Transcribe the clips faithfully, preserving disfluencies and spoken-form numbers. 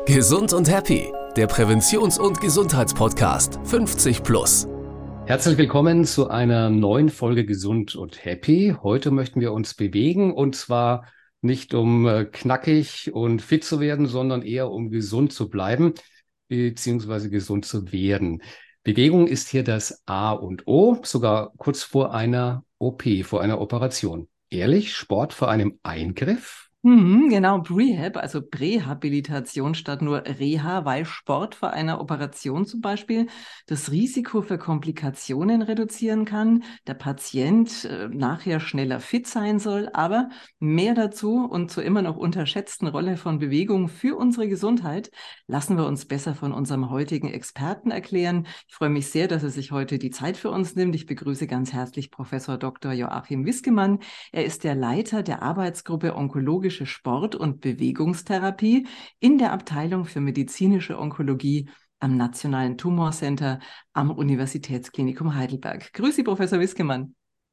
Gesund und Happy, der Präventions- und Gesundheitspodcast fünfzig plus. Herzlich willkommen zu einer neuen Folge Gesund und Happy. Heute möchten wir uns bewegen und zwar nicht um äh, knackig und fit zu werden, sondern eher um gesund zu bleiben beziehungsweise gesund zu werden. Bewegung ist hier das A und O, sogar kurz vor einer O P, vor einer Operation. Ehrlich, Sport vor einem Eingriff? Mhm, genau, Rehab, also Prähabilitation statt nur Reha, weil Sport vor einer Operation zum Beispiel das Risiko für Komplikationen reduzieren kann, der Patient äh, nachher schneller fit sein soll, aber mehr dazu und zur immer noch unterschätzten Rolle von Bewegung für unsere Gesundheit lassen wir uns besser von unserem heutigen Experten erklären. Ich freue mich sehr, dass er sich heute die Zeit für uns nimmt. Ich begrüße ganz herzlich Professor Doktor Joachim Wiskemann. Er ist der Leiter der Arbeitsgruppe Onkologische Sport- und Bewegungstherapie in der Abteilung für medizinische Onkologie am Nationalen Tumorcenter am Universitätsklinikum Heidelberg. Grüß Sie, Professor Wiskemann.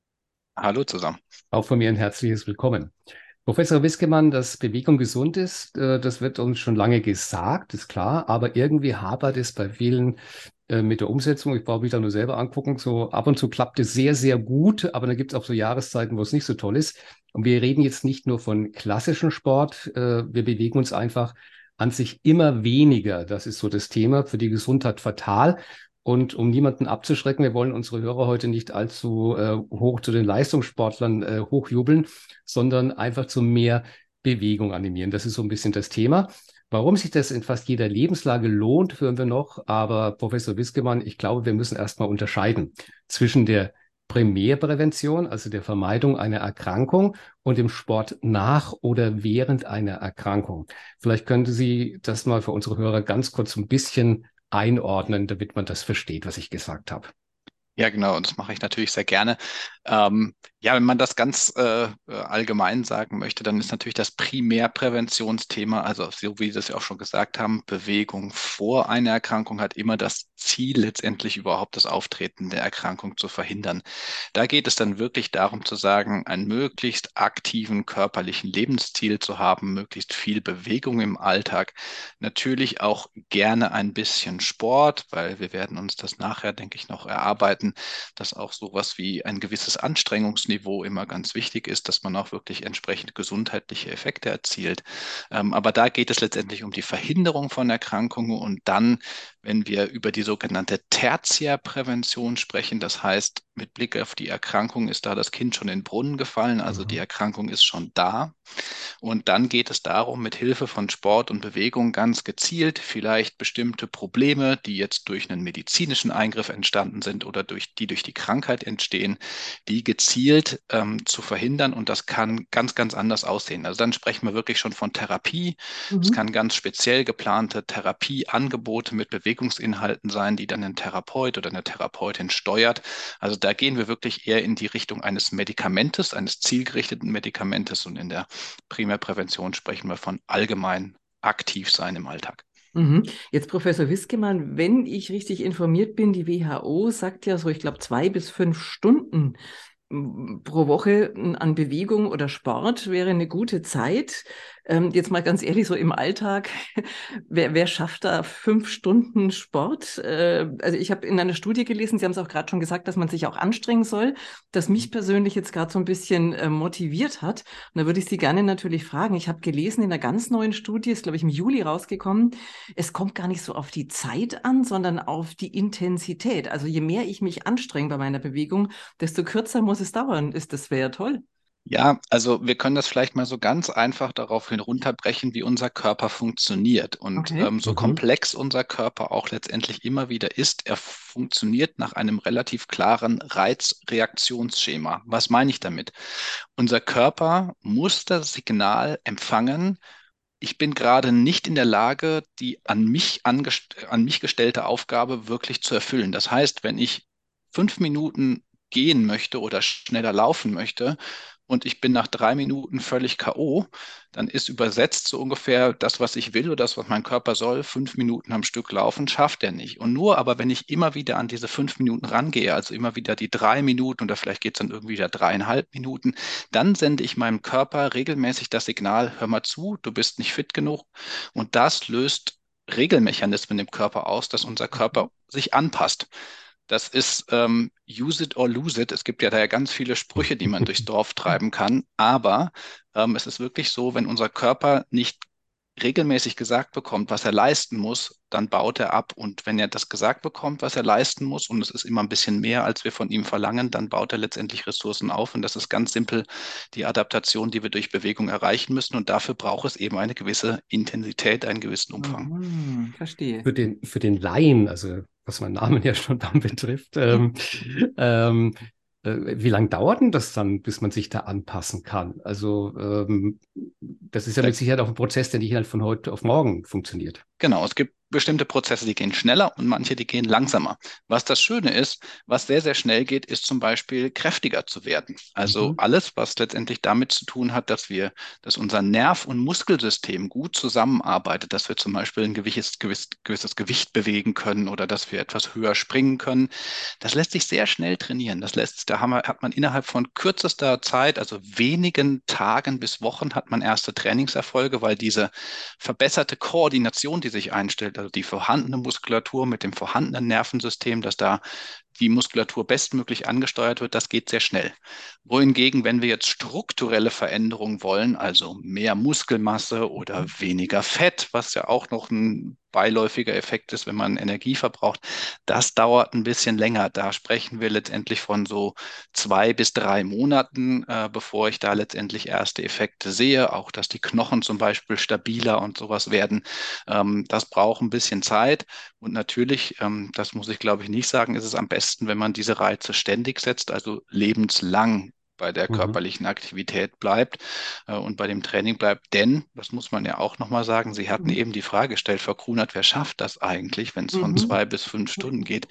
Hallo zusammen. Auch von mir ein herzliches Willkommen. Professor Wiskemann, dass Bewegung gesund ist, äh, das wird uns schon lange gesagt, ist klar, aber irgendwie hapert es bei vielen äh, mit der Umsetzung. Ich brauche mich da nur selber angucken. So ab und zu klappt es sehr, sehr gut, aber dann gibt es auch so Jahreszeiten, wo es nicht so toll ist. Und wir reden jetzt nicht nur von klassischem Sport, äh, wir bewegen uns einfach an sich immer weniger. Das ist so das Thema, für die Gesundheit fatal. Und um niemanden abzuschrecken, wir wollen unsere Hörer heute nicht allzu äh, hoch zu den Leistungssportlern äh, hochjubeln, sondern einfach zu mehr Bewegung animieren. Das ist so ein bisschen das Thema. Warum sich das in fast jeder Lebenslage lohnt, hören wir noch. Aber Professor Wiskemann, ich glaube, wir müssen erstmal unterscheiden zwischen der Primärprävention, also der Vermeidung einer Erkrankung, und dem Sport nach oder während einer Erkrankung. Vielleicht könnte Sie das mal für unsere Hörer ganz kurz ein bisschen einordnen, damit man das versteht, was ich gesagt habe. Ja, genau, und das mache ich natürlich sehr gerne. Ähm, ja, wenn man das ganz äh, allgemein sagen möchte, dann ist natürlich das Primärpräventionsthema, also so wie Sie das ja auch schon gesagt haben, Bewegung vor einer Erkrankung hat immer das Ziel, letztendlich überhaupt das Auftreten der Erkrankung zu verhindern. Da geht es dann wirklich darum zu sagen, einen möglichst aktiven körperlichen Lebensstil zu haben, möglichst viel Bewegung im Alltag, natürlich auch gerne ein bisschen Sport, weil wir werden uns das nachher, denke ich, noch erarbeiten, dass auch sowas wie ein gewisses Anstrengungsniveau immer ganz wichtig ist, dass man auch wirklich entsprechend gesundheitliche Effekte erzielt. Ähm, aber da geht es letztendlich um die Verhinderung von Erkrankungen und dann, wenn wir über die sogenannte Tertiärprävention sprechen, das heißt, mit Blick auf die Erkrankung ist da das Kind schon in den Brunnen gefallen, also die Mhm. Erkrankung ist schon da. Und dann geht es darum, mit Hilfe von Sport und Bewegung ganz gezielt vielleicht bestimmte Probleme, die jetzt durch einen medizinischen Eingriff entstanden sind oder durch die durch die Krankheit entstehen, die gezielt ähm, zu verhindern. Und das kann ganz, ganz anders aussehen. Also dann sprechen wir wirklich schon von Therapie. Es Mhm. kann ganz speziell geplante Therapieangebote mit Bewegungsinhalten sein, die dann ein Therapeut oder eine Therapeutin steuert. Also da gehen wir wirklich eher in die Richtung eines Medikamentes, eines zielgerichteten Medikamentes und in der Primärprävention sprechen wir von allgemein aktiv sein im Alltag. Mhm. Jetzt, Professor Wiskemann, wenn ich richtig informiert bin, die W H O sagt ja so, ich glaube, zwei bis fünf Stunden m, pro Woche n, an Bewegung oder Sport wäre eine gute Zeit. Ähm, jetzt mal ganz ehrlich, so im Alltag, wer, wer schafft da fünf Stunden Sport? Äh, also ich habe in einer Studie gelesen, Sie haben es auch gerade schon gesagt, dass man sich auch anstrengen soll, das mich persönlich jetzt gerade so ein bisschen äh, motiviert hat. Und da würde ich Sie gerne natürlich fragen, ich habe gelesen in einer ganz neuen Studie, ist glaube ich im Juli rausgekommen, es kommt gar nicht so auf die Zeit an, sondern auf die Intensität. Also je mehr ich mich anstrenge bei meiner Bewegung, desto kürzer muss es dauern. Ist das wäre ja toll. Ja, also wir können das vielleicht mal so ganz einfach darauf runterbrechen, wie unser Körper funktioniert. Und Okay. ähm, so Mhm. komplex unser Körper auch letztendlich immer wieder ist, er funktioniert nach einem relativ klaren Reizreaktionsschema. Was meine ich damit? Unser Körper muss das Signal empfangen, ich bin gerade nicht in der Lage, die an mich, angest an mich gestellte Aufgabe wirklich zu erfüllen. Das heißt, wenn ich fünf Minuten gehen möchte oder schneller laufen möchte und ich bin nach drei Minuten völlig K O, dann ist übersetzt so ungefähr das, was ich will oder das, was mein Körper soll, fünf Minuten am Stück laufen, schafft er nicht. Und nur aber, wenn ich immer wieder an diese fünf Minuten rangehe, also immer wieder die drei Minuten oder vielleicht geht es dann irgendwie wieder dreieinhalb Minuten, dann sende ich meinem Körper regelmäßig das Signal, hör mal zu, du bist nicht fit genug. Und das löst Regelmechanismen im Körper aus, dass unser Körper sich anpasst. Das ist ähm, use it or lose it. Es gibt ja da ja ganz viele Sprüche, die man durchs Dorf treiben kann. Aber ähm, es ist wirklich so, wenn unser Körper nicht regelmäßig gesagt bekommt, was er leisten muss, dann baut er ab. Und wenn er das gesagt bekommt, was er leisten muss, und es ist immer ein bisschen mehr, als wir von ihm verlangen, dann baut er letztendlich Ressourcen auf. Und das ist ganz simpel die Adaptation, die wir durch Bewegung erreichen müssen. Und dafür braucht es eben eine gewisse Intensität, einen gewissen Umfang. Mhm, verstehe. Für den, für den Laien, also was meinen Namen ja schon dann betrifft, ähm, ähm, äh, wie lange dauert denn das dann, bis man sich da anpassen kann? Also ähm, das ist ja Da mit Sicherheit auch ein Prozess, der nicht halt von heute auf morgen funktioniert. Genau, es gibt bestimmte Prozesse, die gehen schneller und manche, die gehen langsamer. Was das Schöne ist, was sehr, sehr schnell geht, ist zum Beispiel kräftiger zu werden. Also Mhm. alles, was letztendlich damit zu tun hat, dass wir, dass unser Nerv- und Muskelsystem gut zusammenarbeitet, dass wir zum Beispiel ein gewisses, gewiss, gewisses Gewicht bewegen können oder dass wir etwas höher springen können. Das lässt sich sehr schnell trainieren. Das lässt, da haben wir, hat man innerhalb von kürzester Zeit, also wenigen Tagen bis Wochen, hat man erste Trainingserfolge, weil diese verbesserte Koordination, die sich einstellt, also die vorhandene Muskulatur mit dem vorhandenen Nervensystem, dass da die Muskulatur bestmöglich angesteuert wird, das geht sehr schnell. Wohingegen, wenn wir jetzt strukturelle Veränderungen wollen, also mehr Muskelmasse oder weniger Fett, was ja auch noch ein beiläufiger Effekt ist, wenn man Energie verbraucht, das dauert ein bisschen länger. Da sprechen wir letztendlich von so zwei bis drei Monaten, äh, bevor ich da letztendlich erste Effekte sehe. Auch, dass die Knochen zum Beispiel stabiler und sowas werden. Ähm, das braucht ein bisschen Zeit. Und natürlich, ähm, das muss ich glaube ich nicht sagen, ist es am besten, wenn man diese Reize ständig setzt, also lebenslang bei der Mhm. körperlichen Aktivität bleibt äh, und bei dem Training bleibt. Denn, das muss man ja auch nochmal sagen, Sie hatten Mhm. eben die Frage gestellt, Frau Grunert, wer schafft das eigentlich, wenn es von Mhm. zwei bis fünf Stunden geht?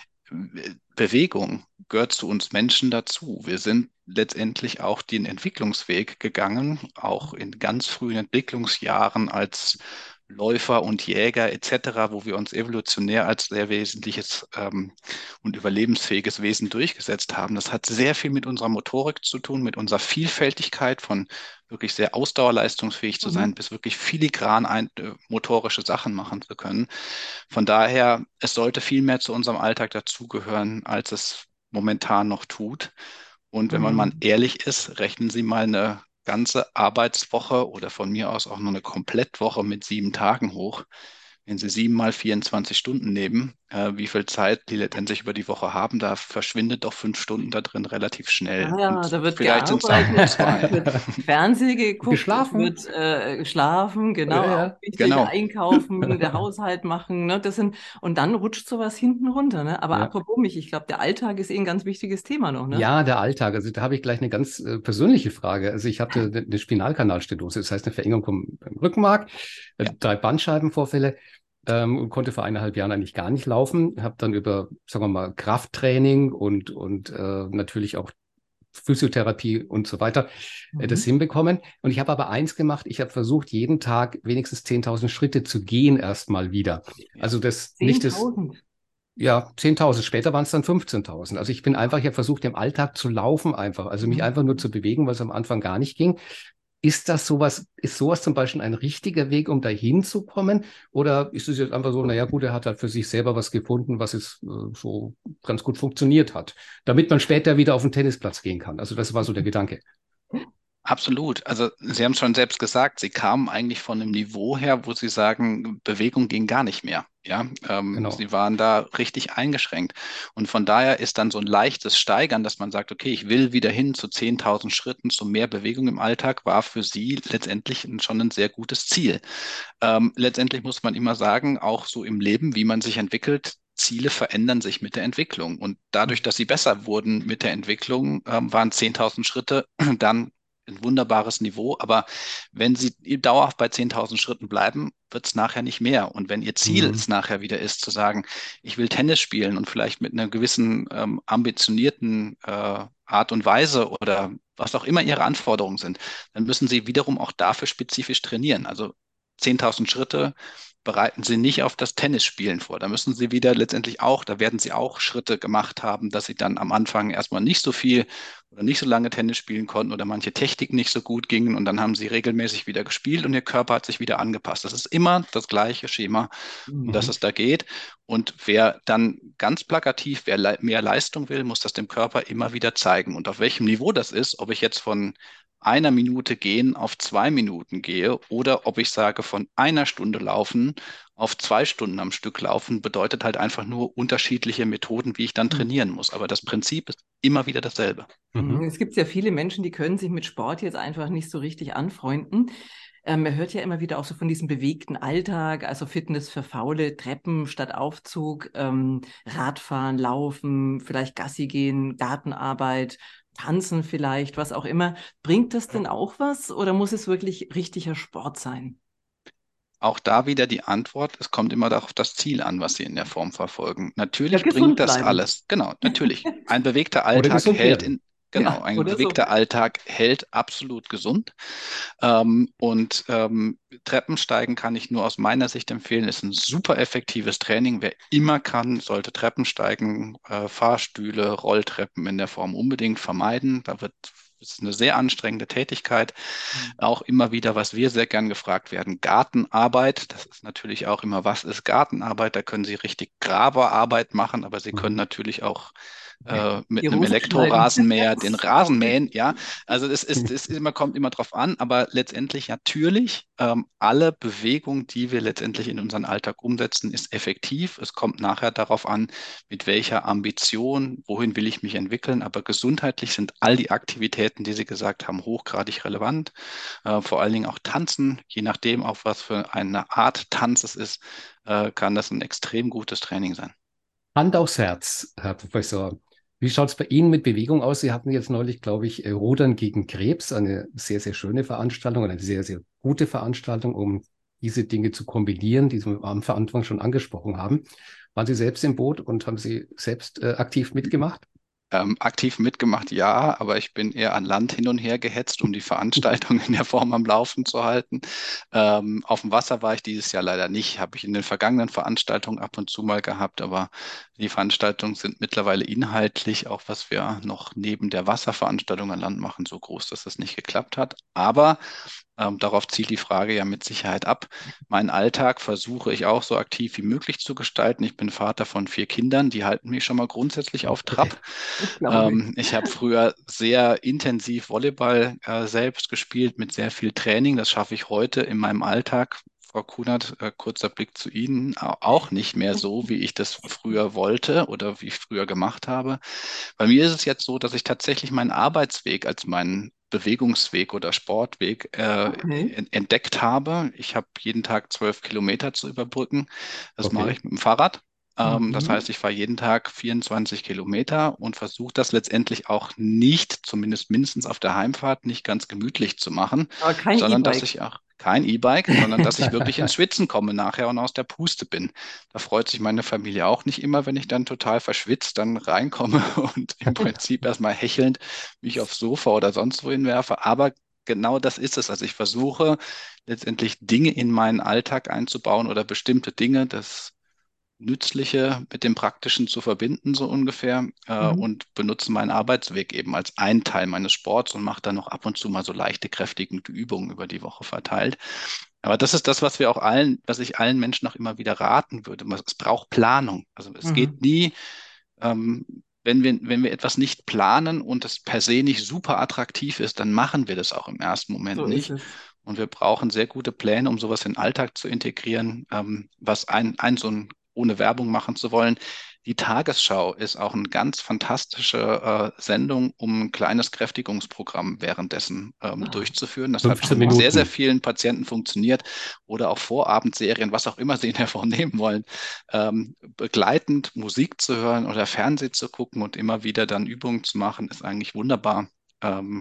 Bewegung gehört zu uns Menschen dazu. Wir sind letztendlich auch den Entwicklungsweg gegangen, auch in ganz frühen Entwicklungsjahren als Läufer und Jäger et cetera, wo wir uns evolutionär als sehr wesentliches ähm, und überlebensfähiges Wesen durchgesetzt haben. Das hat sehr viel mit unserer Motorik zu tun, mit unserer Vielfältigkeit von wirklich sehr ausdauerleistungsfähig zu sein, Mhm. bis wirklich filigran ein, äh, motorische Sachen machen zu können. Von daher, es sollte viel mehr zu unserem Alltag dazugehören, als es momentan noch tut. Und wenn man mal Mhm. ehrlich ist, rechnen Sie mal eine ganze Arbeitswoche oder von mir aus auch nur eine Komplettwoche mit sieben Tagen hoch. Wenn Sie sieben mal vierundzwanzig Stunden nehmen, äh, wie viel Zeit die letztendlich über die Woche haben, da verschwindet doch fünf Stunden da drin relativ schnell. Ah ja, Und da wird vielleicht sind es dann nur gearbeitet, zwei. wird Fernsehen geguckt, es Geschlafen? wird äh, geschlafen, genau, Ja, auch ja. wichtig, Genau. einkaufen, der Haushalt machen, ne, das sind, und dann rutscht sowas hinten runter, ne? Aber Ja. apropos mich, ich glaube, der Alltag ist eh ein ganz wichtiges Thema noch, ne? Ja, der Alltag. Also da habe ich gleich eine ganz äh, persönliche Frage. Also ich hatte eine eine Spinalkanalstenose, das heißt eine Verengung vom vom Rückenmark, äh, Ja. drei Bandscheibenvorfälle ähm, und konnte vor eineinhalb Jahren eigentlich gar nicht laufen. Habe dann über, sagen wir mal, Krafttraining und, und äh, natürlich auch Physiotherapie und so weiter äh, das Mhm. hinbekommen. Und ich habe aber eins gemacht, ich habe versucht, jeden Tag wenigstens zehntausend Schritte zu gehen erstmal wieder. Ja. Also das nicht das zehntausend. ja, zehntausend. Später waren es dann fünfzehntausend. Also ich bin einfach, ich habe versucht, im Alltag zu laufen einfach, also mich einfach nur Mhm. zu bewegen, was am Anfang gar nicht ging. Ist das sowas, ist sowas zum Beispiel ein richtiger Weg, um dahin zu kommen? Oder ist es jetzt einfach so, naja gut, er hat halt für sich selber was gefunden, was es äh, so ganz gut funktioniert hat, damit man später wieder auf den Tennisplatz gehen kann. Also das war so der Gedanke. Absolut. Also Sie haben es schon selbst gesagt, Sie kamen eigentlich von einem Niveau her, wo Sie sagen, Bewegung ging gar nicht mehr. Ja, ähm, Genau. Sie waren da richtig eingeschränkt. Und von daher ist dann so ein leichtes Steigern, dass man sagt, okay, ich will wieder hin zu zehntausend Schritten, zu mehr Bewegung im Alltag, war für Sie letztendlich ein- schon ein sehr gutes Ziel. Ähm, letztendlich muss man immer sagen, auch so im Leben, wie man sich entwickelt, Ziele verändern sich mit der Entwicklung. Und dadurch, dass sie besser wurden mit der Entwicklung, ähm, waren zehntausend Schritte dann ein wunderbares Niveau. Aber wenn Sie dauerhaft bei zehntausend Schritten bleiben, wird es nachher nicht mehr. Und wenn Ihr Ziel Mhm. es nachher wieder ist, zu sagen, ich will Tennis spielen und vielleicht mit einer gewissen ähm, ambitionierten äh, Art und Weise oder was auch immer Ihre Anforderungen sind, dann müssen Sie wiederum auch dafür spezifisch trainieren. Also zehntausend Schritte bereiten Sie nicht auf das Tennisspielen vor. Da müssen Sie wieder letztendlich auch, da werden Sie auch Schritte gemacht haben, dass Sie dann am Anfang erstmal nicht so viel oder nicht so lange Tennis spielen konnten oder manche Techniken nicht so gut gingen und dann haben Sie regelmäßig wieder gespielt und Ihr Körper hat sich wieder angepasst. Das ist immer das gleiche Schema, um das Mhm. es da geht. Und wer dann ganz plakativ, wer le mehr Leistung will, muss das dem Körper immer wieder zeigen. Und auf welchem Niveau das ist, ob ich jetzt von einer Minute gehen auf zwei Minuten gehe oder ob ich sage, von einer Stunde laufen auf zwei Stunden am Stück laufen, bedeutet halt einfach nur unterschiedliche Methoden, wie ich dann Mhm. trainieren muss. Aber das Prinzip ist immer wieder dasselbe. Mhm. Es gibt ja viele Menschen, die können sich mit Sport jetzt einfach nicht so richtig anfreunden. Ähm, man hört ja immer wieder auch so von diesem bewegten Alltag, also Fitness für Faule, Treppen statt Aufzug, ähm, Radfahren, Laufen, vielleicht Gassi gehen, Gartenarbeit, Tanzen vielleicht, was auch immer. Bringt das denn auch was oder muss es wirklich richtiger Sport sein? Auch da wieder die Antwort, es kommt immer auf das Ziel an, was Sie in der Form verfolgen. Ja, Natürlich bringt gesund das bleiben. alles, genau, natürlich. Ein bewegter Oder Alltag gesund hält werden. in, genau, Ja, ein oder so. bewegter Alltag hält absolut gesund. Ähm, und ähm, Treppensteigen kann ich nur aus meiner Sicht empfehlen, ist ein super effektives Training. Wer immer kann, sollte Treppensteigen, äh, Fahrstühle, Rolltreppen in der Form unbedingt vermeiden. Da wird Das ist eine sehr anstrengende Tätigkeit. Auch immer wieder, was wir sehr gern gefragt werden, Gartenarbeit. Das ist natürlich auch immer, was ist Gartenarbeit? Da können Sie richtig Graberarbeit machen, aber Sie können Mhm. natürlich auch äh, Die mit einem Rosen schneiden. Elektrorasenmäher den Rasen mähen. Ja, also es ist, es ist immer, kommt immer drauf an, aber letztendlich natürlich, ähm, alle Bewegung, die wir letztendlich in unseren Alltag umsetzen, ist effektiv. Es kommt nachher darauf an, mit welcher Ambition, wohin will ich mich entwickeln, aber gesundheitlich sind all die Aktivitäten, die Sie gesagt haben, hochgradig relevant. Äh, vor allen Dingen auch Tanzen, je nachdem, auf was für eine Art Tanz es ist, äh, kann das ein extrem gutes Training sein. Hand aufs Herz, Herr Professor. Wie schaut es bei Ihnen mit Bewegung aus? Sie hatten jetzt neulich, glaube ich, äh, Rudern gegen Krebs, eine sehr, sehr schöne Veranstaltung und eine sehr, sehr gute Veranstaltung, um diese Dinge zu kombinieren, die Sie am Anfang schon angesprochen haben. Waren Sie selbst im Boot und haben Sie selbst äh, aktiv mitgemacht? Ähm, aktiv mitgemacht, ja, aber ich bin eher an Land hin und her gehetzt, um die Veranstaltung in der Form am Laufen zu halten. Ähm, auf dem Wasser war ich dieses Jahr leider nicht, habe ich in den vergangenen Veranstaltungen ab und zu mal gehabt, aber die Veranstaltungen sind mittlerweile inhaltlich, auch was wir noch neben der Wasserveranstaltung an Land machen, so groß, dass das nicht geklappt hat. Aber ähm, darauf zielt die Frage ja mit Sicherheit ab. Meinen Alltag versuche ich auch so aktiv wie möglich zu gestalten. Ich bin Vater von vier Kindern, die halten mich schon mal grundsätzlich auf Okay. Trab. Das glaube ich. Ähm, ich habe früher sehr intensiv Volleyball äh, selbst gespielt mit sehr viel Training. Das schaffe ich heute in meinem Alltag. Frau Kunert, äh, kurzer Blick zu Ihnen, au- auch nicht mehr so, wie ich das früher wollte oder wie ich früher gemacht habe. Bei mir ist es jetzt so, dass ich tatsächlich meinen Arbeitsweg als meinen Bewegungsweg oder Sportweg äh, Okay. en- entdeckt habe. Ich habe jeden Tag zwölf Kilometer zu überbrücken. Das mache Okay. ich mit dem Fahrrad. Ähm, das heißt, Mhm. ich fahre jeden Tag vierundzwanzig Kilometer und versuche das letztendlich auch nicht, zumindest mindestens auf der Heimfahrt, nicht ganz gemütlich zu machen, Aber kein sondern dass E-Bike. ich auch kein E-Bike, sondern dass ich wirklich ins Schwitzen komme nachher und aus der Puste bin. Da freut sich meine Familie auch nicht immer, wenn ich dann total verschwitzt dann reinkomme und im Prinzip erstmal hechelnd mich aufs Sofa oder sonst wohin werfe. Aber genau das ist es. Also ich versuche letztendlich Dinge in meinen Alltag einzubauen oder bestimmte Dinge, das Nützliche mit dem Praktischen zu verbinden, so ungefähr, äh, Mhm. und benutze meinen Arbeitsweg eben als einen Teil meines Sports und mache dann noch ab und zu mal so leichte, kräftigende Übungen über die Woche verteilt. Aber das ist das, was wir auch allen, was ich allen Menschen auch immer wieder raten würde. Es braucht Planung. Also es geht Mhm. nie, ähm, wenn wir, wenn wir etwas nicht planen und es per se nicht super attraktiv ist, dann machen wir das auch im ersten Moment So ist nicht. es. Und wir brauchen sehr gute Pläne, um sowas in den Alltag zu integrieren, ähm, was ein, ein so ein, ohne Werbung machen zu wollen. Die Tagesschau ist auch eine ganz fantastische äh, Sendung, um ein kleines Kräftigungsprogramm währenddessen ähm, Ah, durchzuführen. Das hat fünfzehn schon mit sehr, sehr Minuten. vielen Patienten funktioniert oder auch Vorabendserien, was auch immer Sie in der Form nehmen wollen, ähm, begleitend Musik zu hören oder Fernsehen zu gucken und immer wieder dann Übungen zu machen, ist eigentlich wunderbar. Ähm,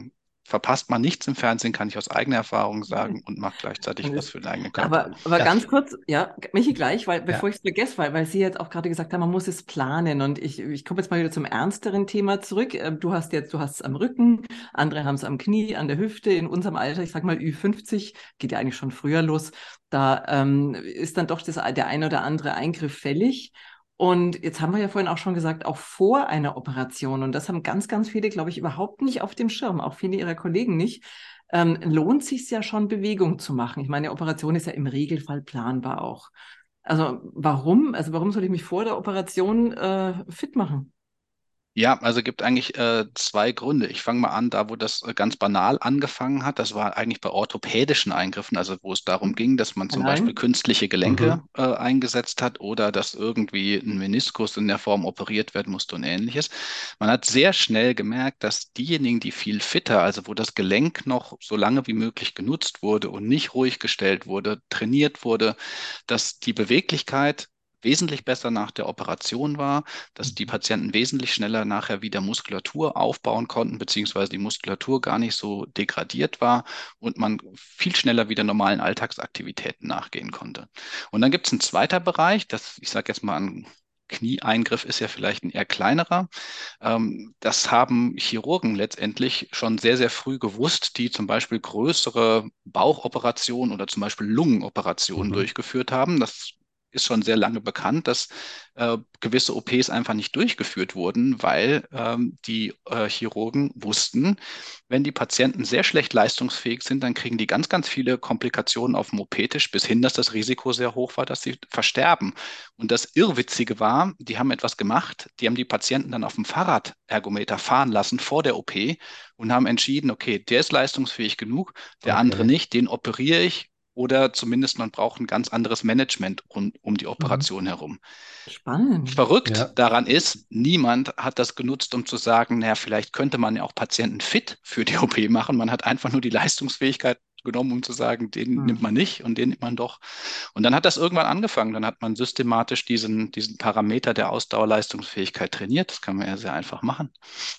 verpasst man nichts im Fernsehen, kann ich aus eigener Erfahrung sagen, und macht gleichzeitig was für den eigenen Körper. Aber, aber Ja. ganz kurz, ja, Michi, gleich, weil bevor Ja. ich es vergesse, weil, weil Sie jetzt auch gerade gesagt haben, man muss es planen. Und ich, ich komme jetzt mal wieder zum ernsteren Thema zurück. Ähm, Du hast jetzt, du hast es am Rücken, andere haben es am Knie, an der Hüfte. In unserem Alter, ich sag mal Ü fünfzig, geht ja eigentlich schon früher los. Da ähm, ist dann doch das, der ein oder andere Eingriff fällig. Und jetzt haben wir ja vorhin auch schon gesagt, auch vor einer Operation, und das haben ganz, ganz viele, glaube ich, überhaupt nicht auf dem Schirm, auch viele Ihrer Kollegen nicht, ähm, lohnt sich ja schon, Bewegung zu machen. Ich meine, eine Operation ist ja im Regelfall planbar auch. Also warum? Also warum soll ich mich vor der Operation äh, fit machen? Ja, also gibt eigentlich äh, zwei Gründe. Ich fange mal an, da wo das äh, ganz banal angefangen hat. Das war eigentlich bei orthopädischen Eingriffen, also wo es darum ging, dass man zum Beispiel Nein. künstliche Gelenke Mhm. äh, eingesetzt hat oder dass irgendwie ein Meniskus in der Form operiert werden musste und ähnliches. Man hat sehr schnell gemerkt, dass diejenigen, die viel fitter, also wo das Gelenk noch so lange wie möglich genutzt wurde und nicht ruhig gestellt wurde, trainiert wurde, dass die Beweglichkeit wesentlich besser nach der Operation war, dass die Patienten wesentlich schneller nachher wieder Muskulatur aufbauen konnten, beziehungsweise die Muskulatur gar nicht so degradiert war und man viel schneller wieder normalen Alltagsaktivitäten nachgehen konnte. Und dann gibt es einen zweiten Bereich, das, ich sage jetzt mal, ein Knieeingriff ist ja vielleicht ein eher kleinerer. Ähm, das haben Chirurgen letztendlich schon sehr, sehr früh gewusst, die zum Beispiel größere Bauchoperationen oder zum Beispiel Lungenoperationen Mhm. durchgeführt haben. Das ist schon sehr lange bekannt, dass äh, gewisse O Ps einfach nicht durchgeführt wurden, weil ähm, die äh, Chirurgen wussten, wenn die Patienten sehr schlecht leistungsfähig sind, dann kriegen die ganz, ganz viele Komplikationen auf dem O P-Tisch, bis hin, dass das Risiko sehr hoch war, dass sie versterben. Und das Irrwitzige war, die haben etwas gemacht, die haben die Patienten dann auf dem Fahrradergometer fahren lassen vor der O P und haben entschieden, okay, der ist leistungsfähig genug, der andere Okay. nicht, den operiere ich. Oder zumindest man braucht ein ganz anderes Management rund um die Mhm. Operation herum. Spannend. Verrückt Ja. daran ist, niemand hat das genutzt, um zu sagen, naja, vielleicht könnte man ja auch Patienten fit für die O P machen. Man hat einfach nur die Leistungsfähigkeit genommen, um zu sagen, den nimmt Hm. man nicht und den nimmt man doch. Und dann hat das irgendwann angefangen. Dann hat man systematisch diesen, diesen Parameter der Ausdauerleistungsfähigkeit trainiert. Das kann man ja sehr einfach machen.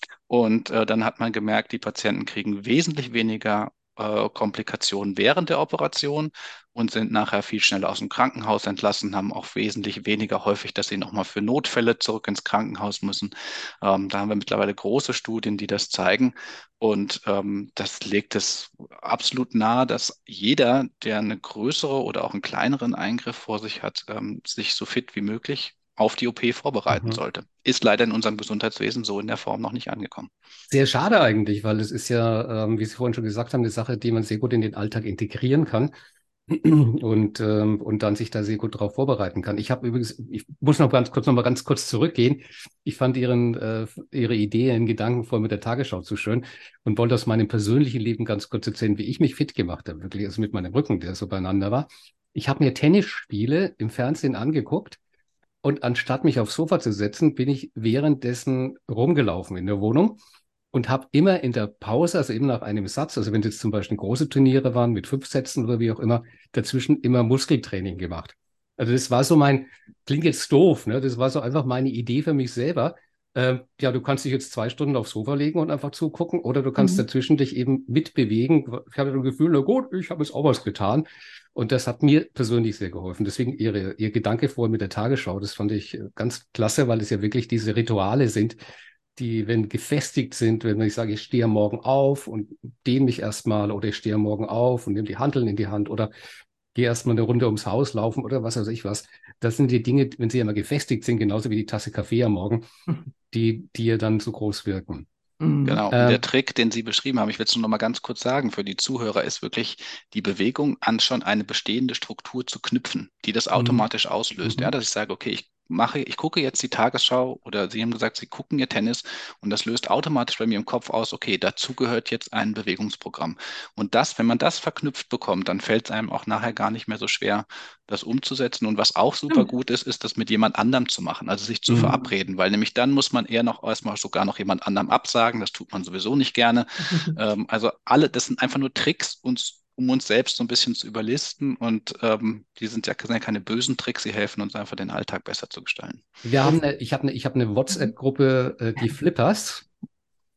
Und äh, dann hat man gemerkt, die Patienten kriegen wesentlich weniger äh, Komplikationen während der Operation und sind nachher viel schneller aus dem Krankenhaus entlassen, haben auch wesentlich weniger häufig, dass sie nochmal für Notfälle zurück ins Krankenhaus müssen. Ähm, da haben wir mittlerweile große Studien, die das zeigen. Und ähm, das legt es absolut nahe, dass jeder, der eine größere oder auch einen kleineren Eingriff vor sich hat, ähm, sich so fit wie möglich auf die O P vorbereiten Mhm. sollte. Ist leider in unserem Gesundheitswesen so in der Form noch nicht angekommen. Sehr schade eigentlich, weil es ist ja, ähm, wie Sie vorhin schon gesagt haben, eine Sache, die man sehr gut in den Alltag integrieren kann und, ähm, und dann sich da sehr gut darauf vorbereiten kann. Ich habe übrigens, ich muss noch ganz kurz noch mal ganz kurz zurückgehen. Ich fand Ihren, äh, Ihre Idee in Gedanken vor mit der Tagesschau zu schön und wollte aus meinem persönlichen Leben ganz kurz erzählen, wie ich mich fit gemacht habe, wirklich, also mit meinem Rücken, der so beieinander war. Ich habe mir Tennisspiele im Fernsehen angeguckt und anstatt mich aufs Sofa zu setzen, bin ich währenddessen rumgelaufen in der Wohnung und habe immer in der Pause, also eben nach einem Satz, also wenn es jetzt zum Beispiel große Turniere waren mit fünf Sätzen oder wie auch immer, dazwischen immer Muskeltraining gemacht. Also das war so mein, klingt jetzt doof, ne? Das war so einfach meine Idee für mich selber. Ähm, ja, du kannst dich jetzt zwei Stunden aufs Sofa legen und einfach zugucken oder du kannst Mhm. dazwischen dich eben mitbewegen. Ich hatte das Gefühl, na gut, ich habe jetzt auch was getan. Und das hat mir persönlich sehr geholfen. Deswegen Ihre, Ihr Gedanke vorhin mit der Tagesschau, das fand ich äh, ganz klasse, weil es ja wirklich diese Rituale sind, die, wenn gefestigt sind, wenn ich sage, ich stehe morgen auf und dehne mich erstmal oder ich stehe morgen auf und nehme die Hanteln in die Hand oder gehe erstmal eine Runde ums Haus laufen oder was weiß ich was. Das sind die Dinge, wenn sie immer gefestigt sind, genauso wie die Tasse Kaffee am Morgen, die, die ja dann so groß wirken. Mhm. Genau. Und der Ähm, Trick, den Sie beschrieben haben, ich will es nur noch mal ganz kurz sagen, für die Zuhörer ist wirklich die Bewegung an schon eine bestehende Struktur zu knüpfen, die das mhm, automatisch auslöst. Ja, mhm, dass ich sage, okay, ich mache, ich gucke jetzt die Tagesschau oder Sie haben gesagt, Sie gucken Ihr Tennis und das löst automatisch bei mir im Kopf aus, okay, dazu gehört jetzt ein Bewegungsprogramm. Und das, wenn man das verknüpft bekommt, dann fällt es einem auch nachher gar nicht mehr so schwer, das umzusetzen. Und was auch super Stimmt. gut ist, ist, das mit jemand anderem zu machen, also sich zu mhm. verabreden, weil nämlich dann muss man eher noch erstmal sogar noch jemand anderem absagen. Das tut man sowieso nicht gerne. Ähm, also alle, das sind einfach nur Tricks, uns, um uns selbst so ein bisschen zu überlisten. Und ähm, die sind ja, sind ja keine bösen Tricks, sie helfen uns einfach, den Alltag besser zu gestalten. Wir haben Das, eine, ich habe eine, ich habe eine mhm. WhatsApp-Gruppe, äh, die Flippers.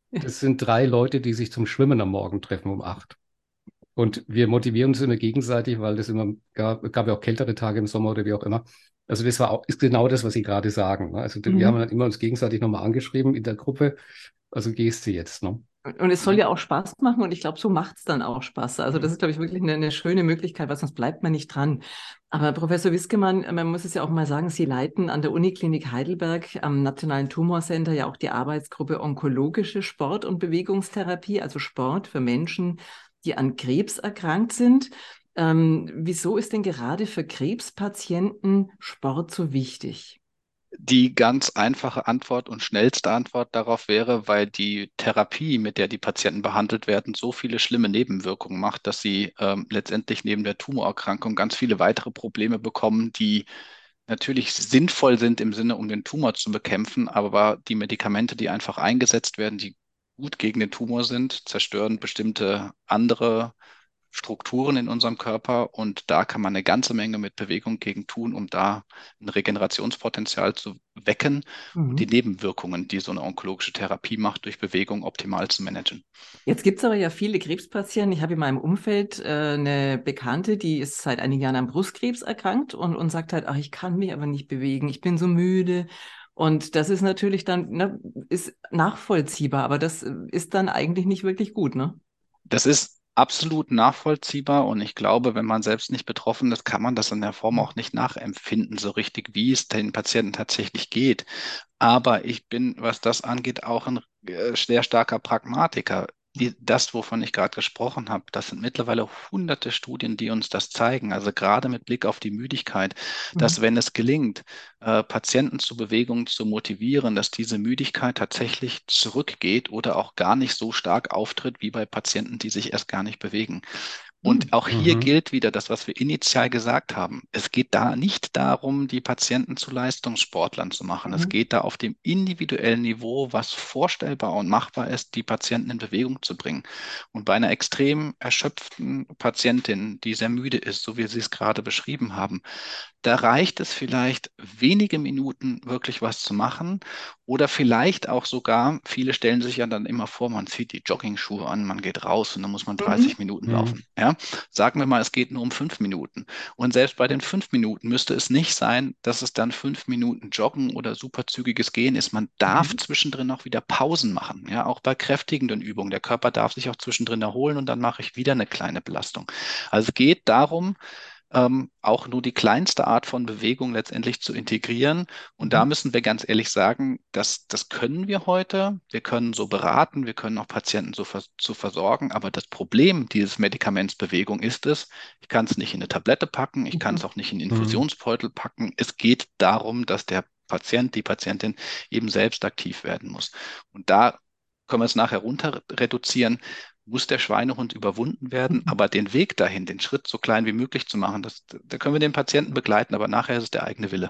das sind drei Leute, die sich zum Schwimmen am Morgen treffen um acht. Und wir motivieren uns immer gegenseitig, weil das immer gab, gab ja auch kältere Tage im Sommer oder wie auch immer. Also das war auch, ist genau das, was Sie gerade sagen. Ne? Also wir haben Mhm. dann immer uns gegenseitig nochmal angeschrieben in der Gruppe. Also gehst du jetzt, ne? Und es soll ja auch Spaß machen und ich glaube, so macht es dann auch Spaß. Also das Mhm. ist, glaube ich, wirklich eine, eine schöne Möglichkeit, weil sonst bleibt man nicht dran. Aber Professor Wiskemann, man muss es ja auch mal sagen, Sie leiten an der Uniklinik Heidelberg am Nationalen Tumorcenter ja auch die Arbeitsgruppe Onkologische Sport- und Bewegungstherapie, also Sport für Menschen, die an Krebs erkrankt sind. Ähm, wieso ist denn gerade für Krebspatienten Sport so wichtig? Die ganz einfache Antwort und schnellste Antwort darauf wäre, weil die Therapie, mit der die Patienten behandelt werden, so viele schlimme Nebenwirkungen macht, dass sie ähm, letztendlich neben der Tumorerkrankung ganz viele weitere Probleme bekommen, die natürlich sinnvoll sind im Sinne, um den Tumor zu bekämpfen, aber die Medikamente, die einfach eingesetzt werden, die gut gegen den Tumor sind, zerstören bestimmte andere Strukturen in unserem Körper und da kann man eine ganze Menge mit Bewegung gegen tun, um da ein Regenerationspotenzial zu wecken und die Mhm. Nebenwirkungen, die so eine onkologische Therapie macht, durch Bewegung optimal zu managen. Jetzt gibt es aber ja viele Krebspatienten. Ich habe in meinem Umfeld äh, eine Bekannte, die ist seit einigen Jahren an Brustkrebs erkrankt und, und sagt halt, ach, ich kann mich aber nicht bewegen, ich bin so müde. Und das ist natürlich dann, ne, ist nachvollziehbar, aber das äh, ist dann eigentlich nicht wirklich gut, ne? Das ist absolut nachvollziehbar und ich glaube, wenn man selbst nicht betroffen ist, kann man das in der Form auch nicht nachempfinden, so richtig, wie es den Patienten tatsächlich geht. Aber ich bin, was das angeht, auch ein äh, sehr starker Pragmatiker. Die, das, wovon ich gerade gesprochen habe, das sind mittlerweile hunderte Studien, die uns das zeigen. Also gerade mit Blick auf die Müdigkeit, dass Mhm. wenn es gelingt, äh, Patienten zu Bewegung zu motivieren, dass diese Müdigkeit tatsächlich zurückgeht oder auch gar nicht so stark auftritt wie bei Patienten, die sich erst gar nicht bewegen. Und Mhm. auch hier Mhm. gilt wieder das, was wir initial gesagt haben. Es geht da nicht darum, die Patienten zu Leistungssportlern zu machen. Es Mhm. geht da auf dem individuellen Niveau, was vorstellbar und machbar ist, die Patienten in Bewegung zu bringen. Und bei einer extrem erschöpften Patientin, die sehr müde ist, so wie Sie es gerade beschrieben haben, da reicht es vielleicht wenige Minuten wirklich was zu machen oder vielleicht auch sogar, viele stellen sich ja dann immer vor, man zieht die Jogging-Schuhe an, man geht raus und dann muss man dreißig Mhm. Minuten Mhm. laufen. Ja? Sagen wir mal, es geht nur um fünf Minuten. Und selbst bei den fünf Minuten müsste es nicht sein, dass es dann fünf Minuten Joggen oder superzügiges Gehen ist. Man darf Mhm. zwischendrin auch wieder Pausen machen. Ja? Auch bei kräftigenden Übungen. Der Körper darf sich auch zwischendrin erholen und dann mache ich wieder eine kleine Belastung. Also es geht darum, ähm, auch nur die kleinste Art von Bewegung letztendlich zu integrieren. Und da Mhm. müssen wir ganz ehrlich sagen, das, das können wir heute. Wir können so beraten, wir können auch Patienten so vers zu versorgen. Aber das Problem dieses Medikaments Bewegung ist es, ich kann es nicht in eine Tablette packen, ich kann es Mhm. auch nicht in einen Mhm. Infusionsbeutel packen. Es geht darum, dass der Patient, die Patientin eben selbst aktiv werden muss. Und da können wir es nachher runter reduzieren, muss der Schweinehund überwunden werden, Mhm. aber den Weg dahin, den Schritt so klein wie möglich zu machen, das, da können wir den Patienten begleiten, aber nachher ist es der eigene Wille.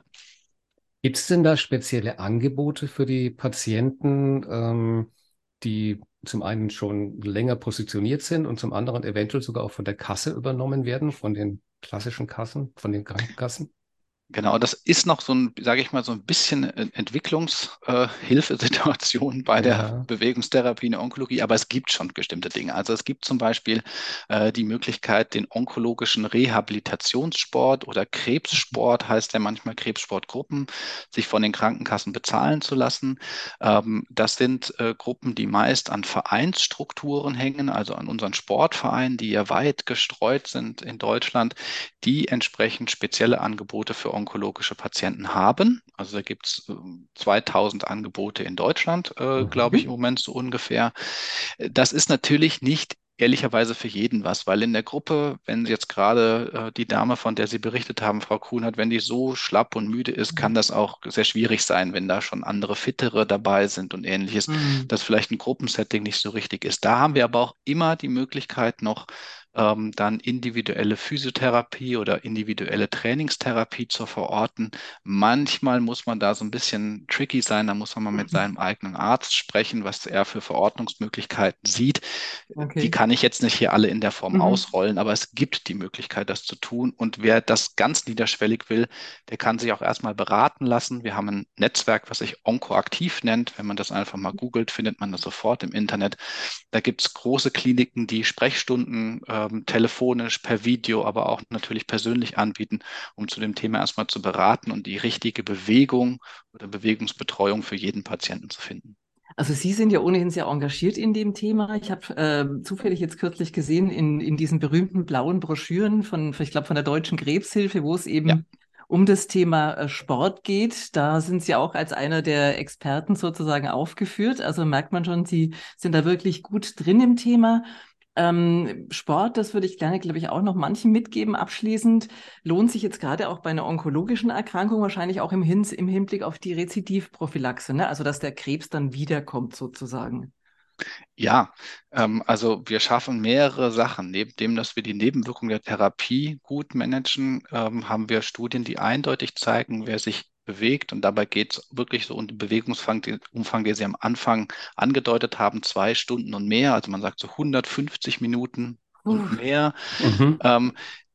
Gibt es denn da spezielle Angebote für die Patienten, ähm, die zum einen schon länger positioniert sind und zum anderen eventuell sogar auch von der Kasse übernommen werden, von den klassischen Kassen, von den Krankenkassen? Genau, das ist noch so ein, sage ich mal, so ein bisschen äh, Entwicklungshilfesituation bei der Ja. Bewegungstherapie in der Onkologie, aber es gibt schon bestimmte Dinge. Also es gibt zum Beispiel äh, die Möglichkeit, den onkologischen Rehabilitationssport oder Krebssport, heißt ja manchmal Krebssportgruppen, sich von den Krankenkassen bezahlen zu lassen. Ähm, das sind äh, Gruppen, die meist an Vereinsstrukturen hängen, also an unseren Sportvereinen, die ja weit gestreut sind in Deutschland, die entsprechend spezielle Angebote für onkologische Patienten haben. Also da gibt es äh, zweitausend Angebote in Deutschland, äh, glaube ich, im Mhm. Moment so ungefähr. Äh, Das ist natürlich nicht ehrlicherweise für jeden was, weil in der Gruppe, wenn jetzt gerade äh, die Dame, von der Sie berichtet haben, Frau Kuhnert, wenn die so schlapp und müde ist, kann das auch sehr schwierig sein, wenn da schon andere Fittere dabei sind und ähnliches, Mhm. dass vielleicht ein Gruppensetting nicht so richtig ist. Da haben wir aber auch immer die Möglichkeit noch, ähm, dann individuelle Physiotherapie oder individuelle Trainingstherapie zu verorten. Manchmal muss man da so ein bisschen tricky sein, da muss man mal mit seinem eigenen Arzt sprechen, was er für Verordnungsmöglichkeiten sieht. Die Okay. kann ich jetzt nicht hier alle in der Form Mhm. ausrollen, aber es gibt die Möglichkeit, das zu tun. Und wer das ganz niederschwellig will, der kann sich auch erstmal beraten lassen. Wir haben ein Netzwerk, was sich Onkoaktiv nennt. Wenn man das einfach mal googelt, findet man das sofort im Internet. Da gibt es große Kliniken, die Sprechstunden ähm, telefonisch, per Video, aber auch natürlich persönlich anbieten, um zu dem Thema erstmal zu beraten und die richtige Bewegung oder Bewegungsbetreuung für jeden Patienten zu finden. Also Sie sind ja ohnehin sehr engagiert in dem Thema. Ich habe äh, zufällig jetzt kürzlich gesehen in, in diesen berühmten blauen Broschüren von, ich glaube, von der Deutschen Krebshilfe, wo es Ja. eben um das Thema äh, Sport geht. Da sind Sie auch als einer der Experten sozusagen aufgeführt. Also merkt man schon, Sie sind da wirklich gut drin im Thema. Ähm, Sport, das würde ich gerne, glaube ich, auch noch manchen mitgeben. Abschließend lohnt sich jetzt gerade auch bei einer onkologischen Erkrankung wahrscheinlich auch im, Hins im Hinblick auf die Rezidivprophylaxe, ne? Also dass der Krebs dann wiederkommt sozusagen. Ja, ähm, also wir schaffen mehrere Sachen. Neben dem, dass wir die Nebenwirkungen der Therapie gut managen, ähm, haben wir Studien, die eindeutig zeigen, wer sich bewegt. Und dabei geht es wirklich so um den Bewegungsumfang, den Umfang, den Sie am Anfang angedeutet haben, zwei Stunden und mehr. Also man sagt so hundertfünfzig Minuten und Uff. mehr. Mhm. Ähm,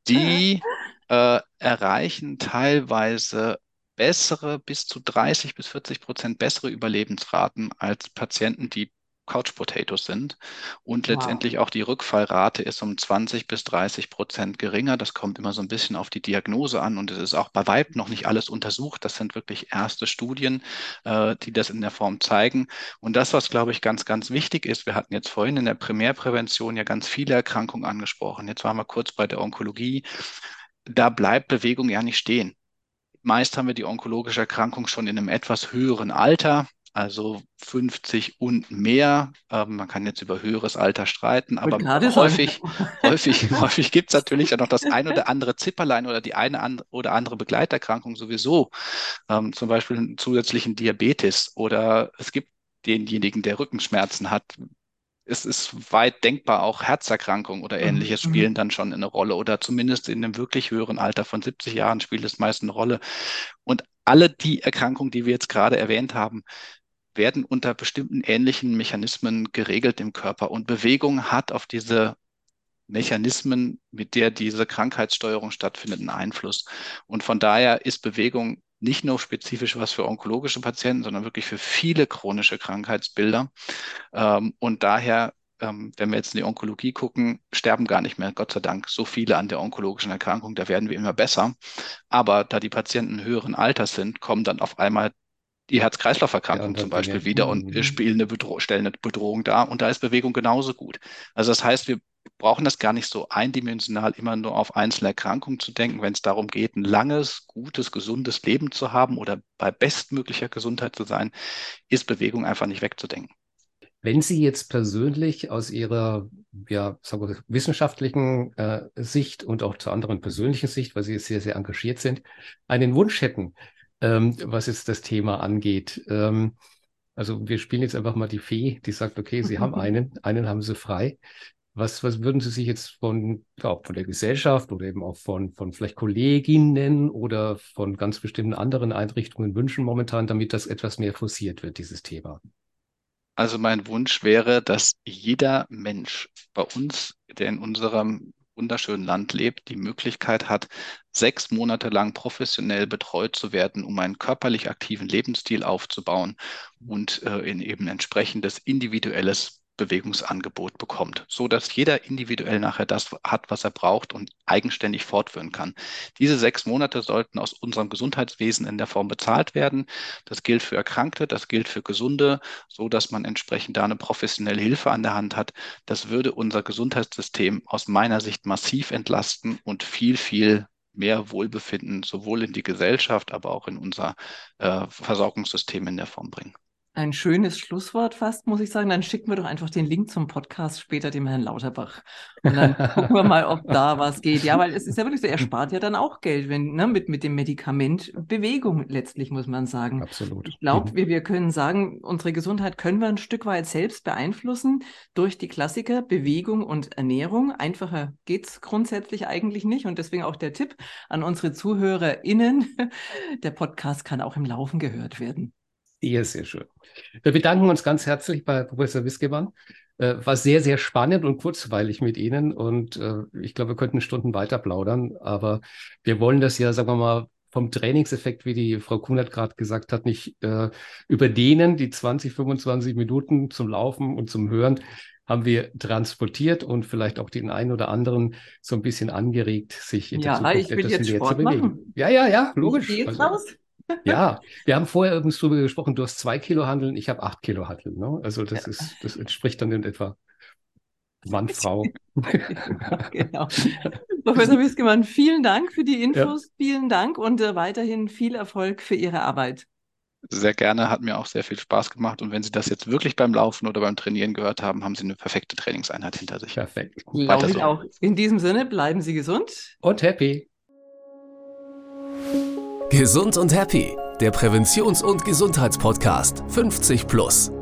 die äh, erreichen teilweise bessere, bis zu dreißig bis vierzig Prozent bessere Überlebensraten als Patienten, die Couch Potatoes sind. Und Wow. letztendlich auch die Rückfallrate ist um zwanzig bis dreißig Prozent geringer. Das kommt immer so ein bisschen auf die Diagnose an und es ist auch bei Weitem noch nicht alles untersucht. Das sind wirklich erste Studien, äh, die das in der Form zeigen. Und das, was, glaube ich, ganz, ganz wichtig ist, wir hatten jetzt vorhin in der Primärprävention ja ganz viele Erkrankungen angesprochen. Jetzt waren wir kurz bei der Onkologie. Da bleibt Bewegung ja nicht stehen. Meist haben wir die onkologische Erkrankung schon in einem etwas höheren Alter, also fünfzig und mehr. Ähm, man kann jetzt über höheres Alter streiten, Wollte aber gerade sagen. häufig, häufig, häufig gibt es natürlich dann noch das ein oder andere Zipperlein oder die eine and oder andere Begleiterkrankung sowieso. Ähm, zum Beispiel einen zusätzlichen Diabetes oder es gibt denjenigen, der Rückenschmerzen hat. Es ist weit denkbar, auch Herzerkrankungen oder Mhm. Ähnliches spielen Mhm. dann schon eine Rolle oder zumindest in einem wirklich höheren Alter von siebzig Jahren spielt es meist eine Rolle. Und alle die Erkrankungen, die wir jetzt gerade erwähnt haben, werden unter bestimmten ähnlichen Mechanismen geregelt im Körper. Und Bewegung hat auf diese Mechanismen, mit der diese Krankheitssteuerung stattfindet, einen Einfluss. Und von daher ist Bewegung nicht nur spezifisch was für onkologische Patienten, sondern wirklich für viele chronische Krankheitsbilder. Ähm, und daher, ähm, wenn wir jetzt in die Onkologie gucken, sterben gar nicht mehr, Gott sei Dank, so viele an der onkologischen Erkrankung. Da werden wir immer besser. Aber da die Patienten höheren Alters sind, kommen dann auf einmal die Die Herz-Kreislauf-Erkrankungen zum anderen Beispiel Dinge. wieder und äh, Mhm. spielen eine Bedro stellen eine Bedrohung dar. Und da ist Bewegung genauso gut. Also das heißt, wir brauchen das gar nicht so eindimensional immer nur auf einzelne Erkrankungen zu denken, wenn es darum geht, ein langes, gutes, gesundes Leben zu haben oder bei bestmöglicher Gesundheit zu sein, ist Bewegung einfach nicht wegzudenken. Wenn Sie jetzt persönlich aus Ihrer ja, sagen wir, wissenschaftlichen äh, Sicht und auch zur anderen persönlichen Sicht, weil Sie jetzt sehr, sehr engagiert sind, einen Wunsch hätten, ähm, was jetzt das Thema angeht. Ähm, also wir spielen jetzt einfach mal die Fee, die sagt, okay, Sie haben einen, einen haben Sie frei. Was, was würden Sie sich jetzt von, ja, von der Gesellschaft oder eben auch von, von vielleicht Kolleginnen oder von ganz bestimmten anderen Einrichtungen wünschen momentan, damit das etwas mehr forciert wird, dieses Thema? Also mein Wunsch wäre, dass jeder Mensch bei uns, der in unserem wunderschönen Land lebt, die Möglichkeit hat, sechs Monate lang professionell betreut zu werden, um einen körperlich aktiven Lebensstil aufzubauen und äh, in eben entsprechendes individuelles Bewegungsangebot bekommt, so dass jeder individuell nachher das hat, was er braucht und eigenständig fortführen kann. Diese sechs Monate sollten aus unserem Gesundheitswesen in der Form bezahlt werden. Das gilt für Erkrankte, das gilt für Gesunde, so dass man entsprechend da eine professionelle Hilfe an der Hand hat. Das würde unser Gesundheitssystem aus meiner Sicht massiv entlasten und viel, viel mehr Wohlbefinden sowohl in die Gesellschaft, aber auch in unser äh, Versorgungssystem in der Form bringen. Ein schönes Schlusswort fast, muss ich sagen. Dann schicken wir doch einfach den Link zum Podcast später dem Herrn Lauterbach. Und dann gucken wir mal, ob da was geht. Ja, weil es ist ja wirklich so, er spart ja dann auch Geld, wenn, ne, mit, mit dem Medikament Bewegung letztlich, muss man sagen. Absolut. Ich glaube, wir, wir können sagen, unsere Gesundheit können wir ein Stück weit selbst beeinflussen durch die Klassiker Bewegung und Ernährung. Einfacher geht's grundsätzlich eigentlich nicht. Und deswegen auch der Tipp an unsere ZuhörerInnen. Der Podcast kann auch im Laufen gehört werden. Sehr, sehr schön. Wir bedanken uns ganz herzlich bei Professor Wiskemann. Äh, war sehr, sehr spannend und kurzweilig mit Ihnen. Und äh, ich glaube, wir könnten Stunden weiter plaudern. Aber wir wollen das ja, sagen wir mal, vom Trainingseffekt, wie die Frau Kunert gerade gesagt hat, nicht äh, überdehnen. Die zwanzig, fünfundzwanzig Minuten zum Laufen und zum Hören haben wir transportiert und vielleicht auch den einen oder anderen so ein bisschen angeregt, sich in der Ja, Zukunft ich will etwas jetzt mehr zu Sport bewegen. machen. Ja, ja, ja, Ich logisch. gehe jetzt Also, raus. ja, wir haben vorher übrigens drüber gesprochen, du hast zwei Kilo Hanteln, ich habe acht Kilo Hanteln. Ne? Also das Ja. ist, das entspricht dann in etwa Mann, Frau. Genau. Professor Wiskemann, vielen Dank für die Ja, Infos, vielen Dank und äh, weiterhin viel Erfolg für Ihre Arbeit. Sehr gerne, hat mir auch sehr viel Spaß gemacht. Und wenn Sie das jetzt wirklich beim Laufen oder beim Trainieren gehört haben, haben Sie eine perfekte Trainingseinheit hinter sich. perfekt. Glaube ich so. auch. In diesem Sinne, bleiben Sie gesund. Und happy. Gesund und Happy, der Präventions- und Gesundheitspodcast fünfzig plus.